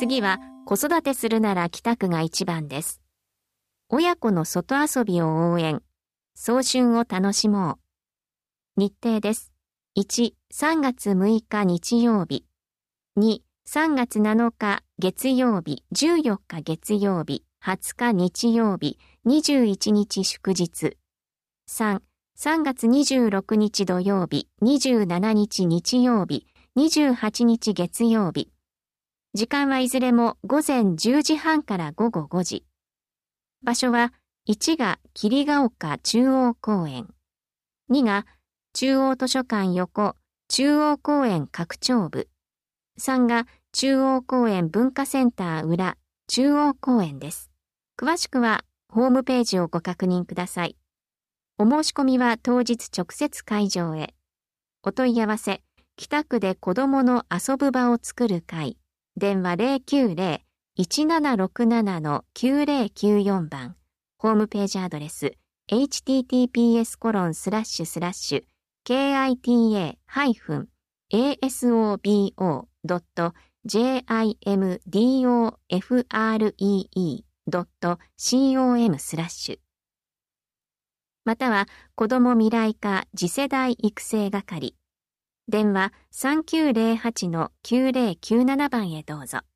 次は子育てするなら北区が一番です。親子の外遊びを応援。早春を楽しもう。日程です。1、3月6日日曜日。2、3月7日月曜日、14日月曜日、20日日曜日、21日祝日。3、3月26日土曜日、27日日曜日、28日月曜日。時間はいずれも午前10時半から午後5時。場所は1が桐ヶ丘中央公園。2が中央図書館横中央公園拡張部。3が中央公園文化センター裏中央公園です。詳しくはホームページをご確認ください。お申し込みは当日直接会場へ。お問い合わせ、北区で子どもの遊ぶ場を作る会。電話 090-1767-9094 番。ホームページアドレス、https://kita-asobofree.com/または、子ども未来課次世代育成係。電話 3908-9097 番へどうぞ。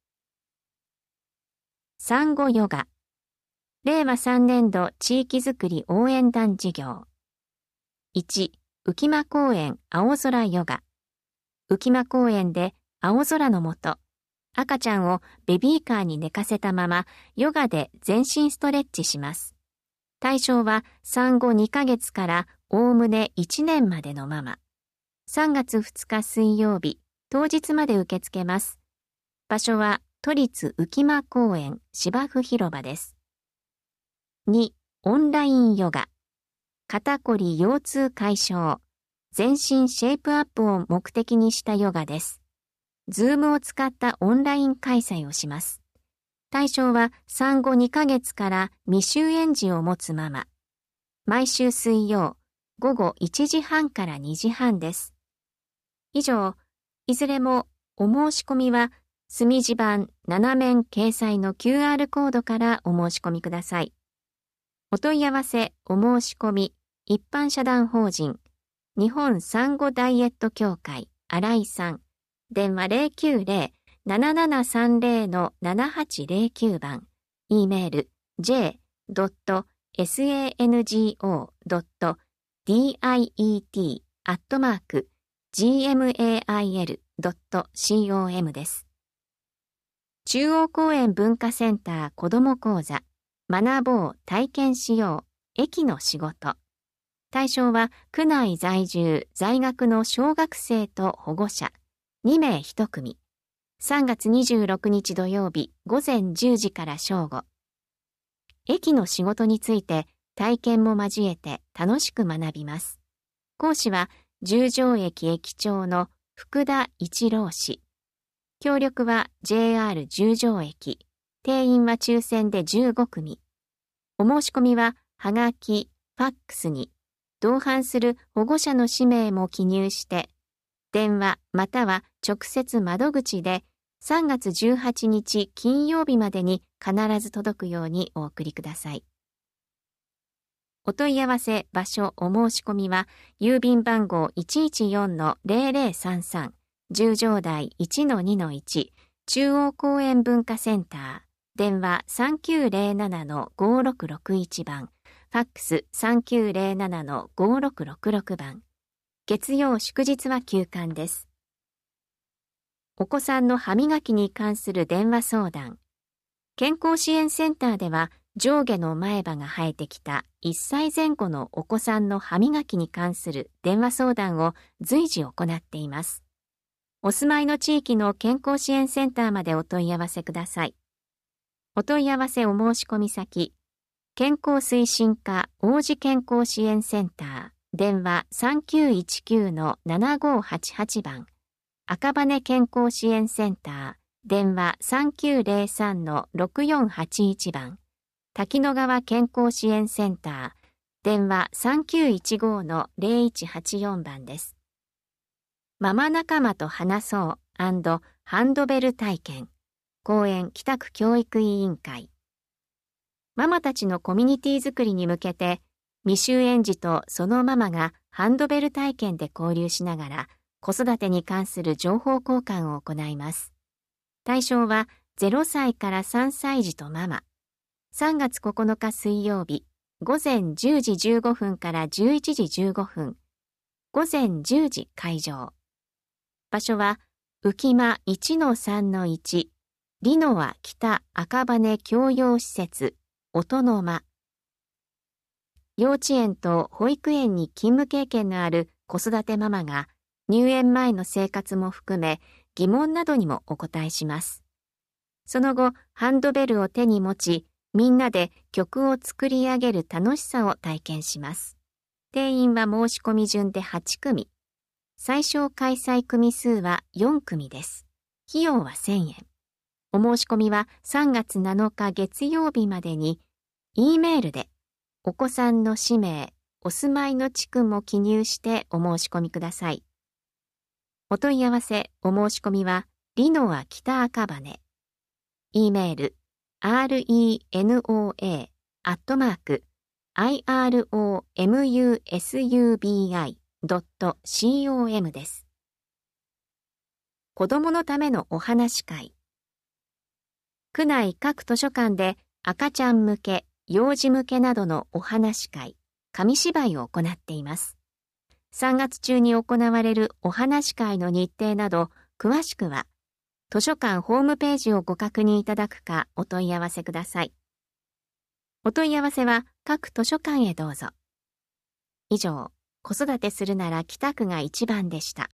産後ヨガ。令和3年度地域づくり応援団事業。1、浮間公園青空ヨガ。浮間公園で青空の下、赤ちゃんをベビーカーに寝かせたままヨガで全身ストレッチします。対象は産後2ヶ月からおおむね1年までのママ。3月2日水曜日、当日まで受け付けます。場所は都立浮間公園芝生広場です。2、オンラインヨガ。肩こり腰痛解消。全身シェイプアップを目的にしたヨガです。ズームを使ったオンライン開催をします。対象は産後2ヶ月から未就園児を持つママ。毎週水曜、午後1時半から2時半です。以上、いずれもお申し込みは墨字版7面掲載の QR コードからお申し込みください。お問い合わせ、お申し込み、一般社団法人、日本産後ダイエット協会、新井さん、電話 090-7730-7809 番、e メール j.sango.diet@gmail.com です。中央公園文化センター子ども講座、学ぼう体験しよう駅の仕事。対象は区内在住在学の小学生と保護者2名1組。3月26日土曜日午前10時から正午。駅の仕事について体験も交えて楽しく学びます。講師は十条駅駅長の福田一郎氏。協力は JR 十条駅。定員は抽選で15組。お申し込みは、はがき、ファックスに、同伴する保護者の氏名も記入して、電話または直接窓口で3月18日金曜日までに必ず届くようにお送りください。お問い合わせ、場所、お申し込みは、郵便番号 114-0033、十条台 1-2-1、中央公園文化センター、電話 3907-5661 番、ファックス 3907-5666 番。月曜祝日は休館です。お子さんの歯磨きに関する電話相談。健康支援センターでは上下の前歯が生えてきた1歳前後のお子さんの歯磨きに関する電話相談を随時行っています。お住まいの地域の健康支援センターまでお問い合わせください。お問い合わせお申し込み先、健康推進課王子健康支援センター、電話 3919-7588 番、赤羽健康支援センター、電話 3903-6481 番、滝野川健康支援センター、電話 3915-0184 番です。ママ仲間と話そう&ハンドベル体験。 公園北区教育委員会。ママたちのコミュニティづくりに向けて、未就園児とそのママがハンドベル体験で交流しながら、子育てに関する情報交換を行います。対象は0歳から3歳児とママ。3月9日水曜日、午前10時15分から11時15分。午前10時会場。場所は、浮間 1-3-1、リノア北赤羽教養施設、音の間。幼稚園と保育園に勤務経験のある子育てママが、入園前の生活も含め疑問などにもお答えします。その後、ハンドベルを手に持ち、みんなで曲を作り上げる楽しさを体験します。定員は申し込み順で8組。最小開催組数は4組です。費用は1000円。お申し込みは3月7日月曜日までに、E メールでお子さんの氏名、お住まいの地区も記入してお申し込みください。お問い合わせ、お申し込みは、リノア北赤羽。E メール、renoa@iromusubi.com です。子供のためのお話会。区内各図書館で赤ちゃん向け、幼児向けなどのお話会、紙芝居を行っています。3月中に行われるお話会の日程など、詳しくは、図書館ホームページをご確認いただくかお問い合わせください。お問い合わせは各図書館へどうぞ。以上、子育てするなら北区が一番でした。